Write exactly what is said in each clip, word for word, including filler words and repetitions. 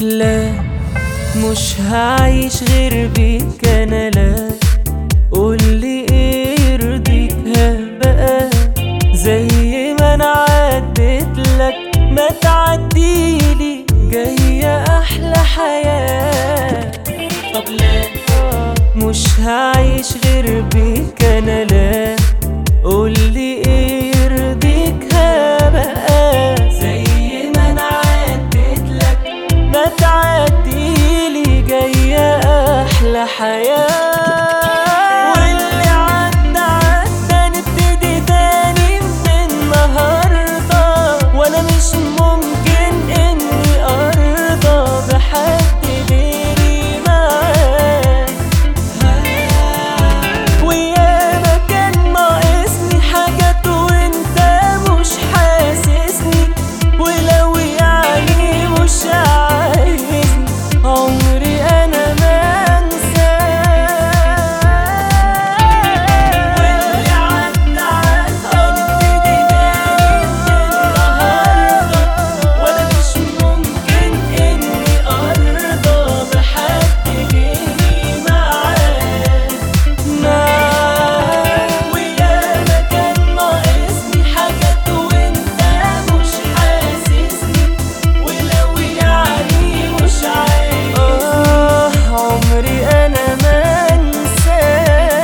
لا مش هعيش غير بيك انا، لا قولي ايه يرضيك هبقى زي ما انا عديت لك، ما تعديلي جاية احلى حياة. طب لا مش هعيش غير بيك انا، لا قولي ايه يرضيك هبقى زي ما انا عديت لك، ما تعديلي جاية احلى حياة. واللي عدى عدى نبتدي تاني من النهاردة، وانا مش ممكن اني ارضى بحد غيري معاك. وياما كان ناقصني حاجات وانت مش حاسسني، ولو يعني مش عايزني عمري انا ما انساك. واللي عدى عدى نبتدي تاني من النهارده، وانا مش ممكن اني ارضى بحد غيري معاك. معاك وياما كان ناقصني حاجات وانت مش حاسسني، ولو يعني مش عايزني آه عمري انا ما انساك.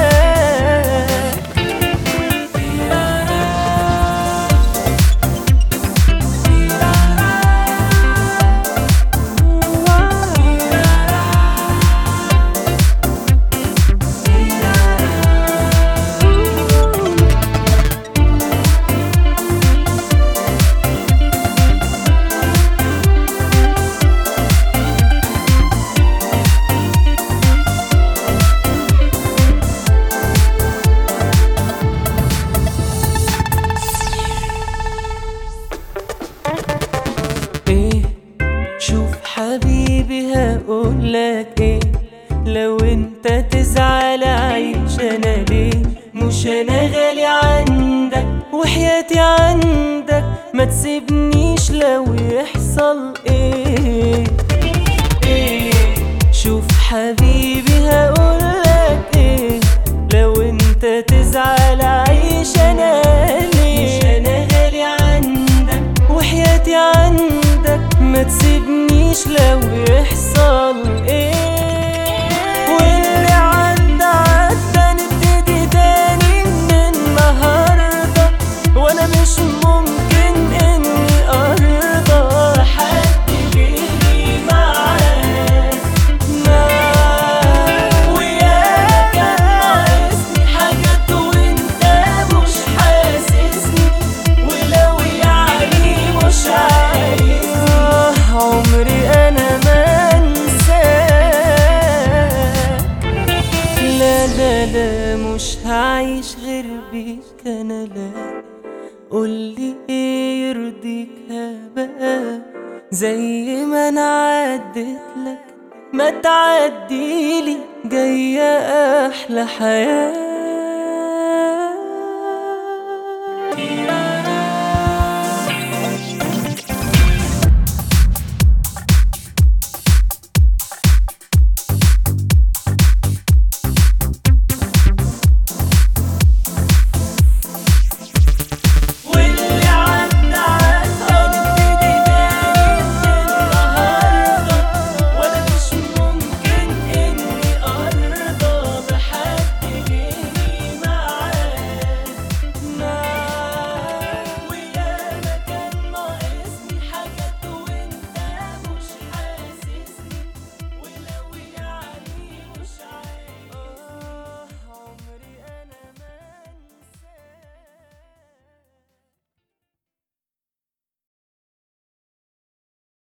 ايه شوف حبيبي هقولك ايه، لو انت تزعل عيش انا ليه، مش انا غالي عندك وحياتي عندك، ما تسيبنيش لو يحصل ايه. ايه شوف حبيبي هقولك ايه، لو انت تزعل عيش انا ليه، مش انا غالي عندك وحياتي عندك، ما تسيبنيش لو يحصل ايه. واللي عدى عدى نبتدي تاني من النهارده، وانا مش ممكن اني ارضى حد غيري معاك. معاك وياك كان ناقصني حاجات وانت مش حاسسني، ولو يعني مش عايزني آه عمري انا ما انساك. لا لا لا مش هعيش غير بيك انا، لا قولي ايه يرضيك هبقى زي ما انا عديت لك، ما تعديلي جاية احلى حياة.